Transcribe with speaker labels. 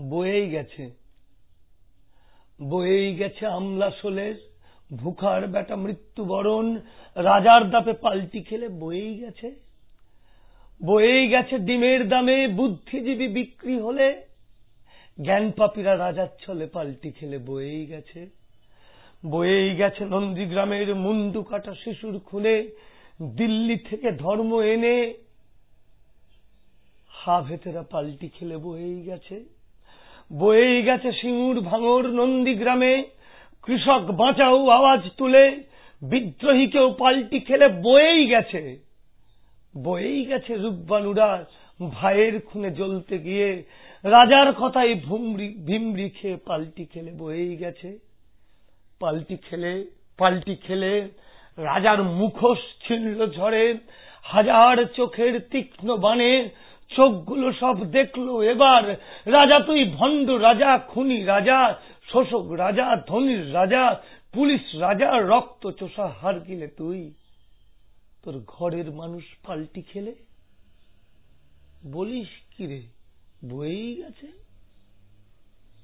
Speaker 1: বয়েই গেছে, বয়েই গেছে আমলাশোলের ভুখার বেটা মৃত্যুবরণ, রাজার দাপে পাল্টি খেলে বয়েই গেছে, বয়েই গেছে ডিমের দামে বুদ্ধিজীবী বিক্রি হলে, জ্ঞানপাপীরা রাজার ছলে পাল্টি খেলে বয়েই গেছে, বয়েই গেছে নন্দীগ্রামের মুন্ডু কাটা শিশুর খুনে, দিল্লি থেকে ধর্ম এনে হাভেতেরা পাল্টি খেলে বয়েই গেছে, বয়েই গেছে সিঙ্গুর ভাঙর নন্দীগ্রামে কৃষক বাঁচাও আওয়াজ তুলে বিদ্রোহীকেও পাল্টি খেলে বয়েই গেছে, বয়েই গেছে রূপবানুরা ভাইয়ের খুনে জ্বলতে গিয়ে রাজার কথাই ভিমরি খেয়ে পাল্টি খেলে বয়েই গেছে, পাল্টি খেলে রাজার মুখোশ ছিনল ঝড়ে, হাজার চোখের তীক্ষ্ণ বাণে চোখগুলো সব দেখলো এবার, রাজা তুই ভণ্ড রাজা, খুনি রাজা, শোষক রাজা, ধনির রাজা, পুলিশ রাজা, রক্ত চোষা হার গিলে তুই, তোর ঘরের মানুষ পাল্টি খেলে বলিস কিরে বয়েই গেছে।